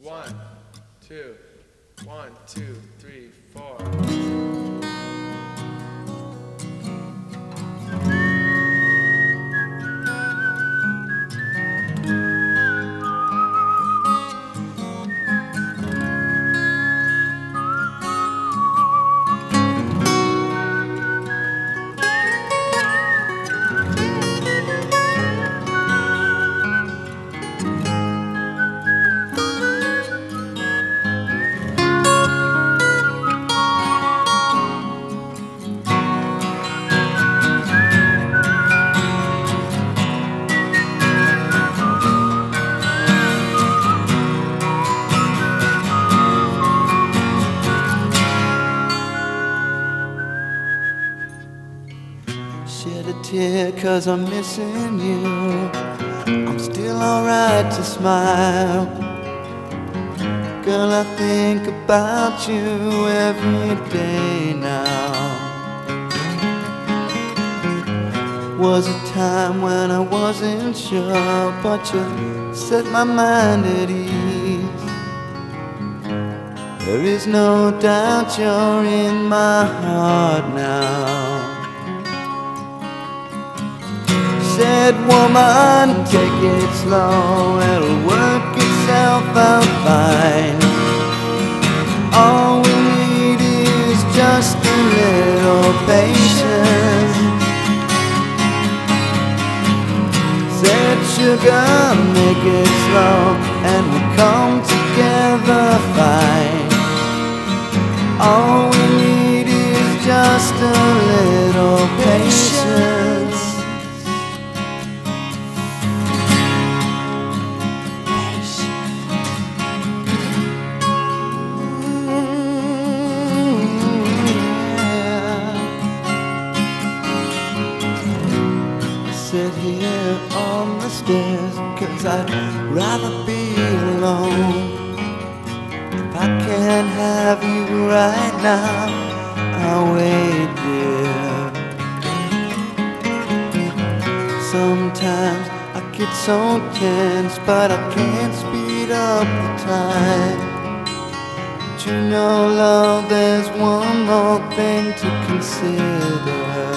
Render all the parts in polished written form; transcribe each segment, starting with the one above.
One, two, 1, 2, 3, 4. Shed a tear 'cause I'm missing you. I'm still alright to smile. Girl, I think about you every day now. Was a time when I wasn't sure, but you set my mind at ease. There is no doubt you're in my heart now. Said, woman, take it slow, it'll work itself out fine. All we need is just a little patience. Said, sugar, make it slow, and we'll come together fine. All we need is just a little patience. Sit here on the stairs 'cause I'd rather be alone. If I can't have you right now, I'll wait, dear. Sometimes I get so tense, but I can't speed up the time. But you know, love, there's one more thing to consider.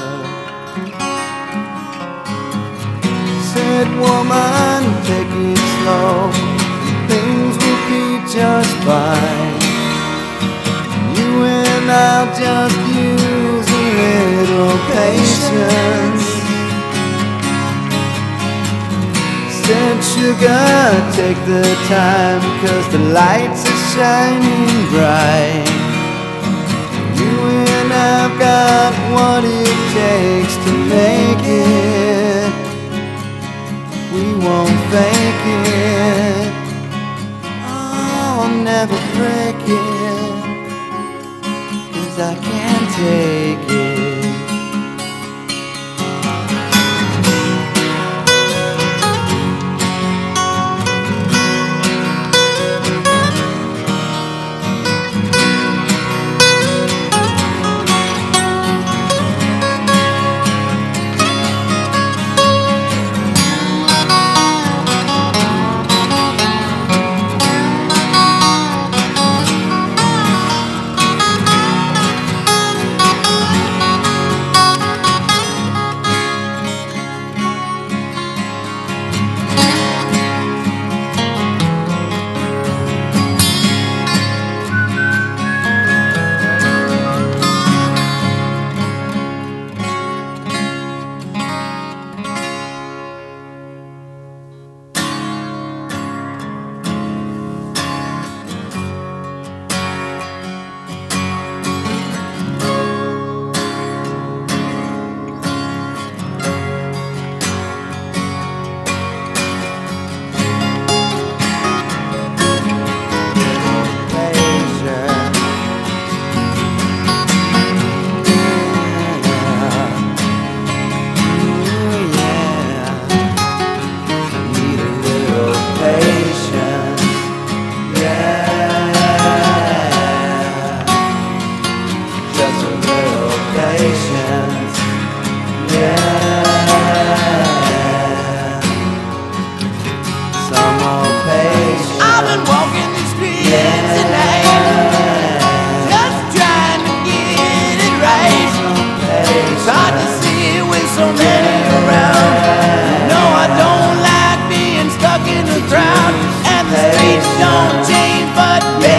Said, woman, take it slow, things will be just fine. You and I'll just use a little patience. Said, sugar, take the time, 'cause the lights are shining bright. You and I've got what it takes to make it. We won't fake it. I'll never break it, 'cause I can't take it. stuck in the crowd, and the streets don't change, but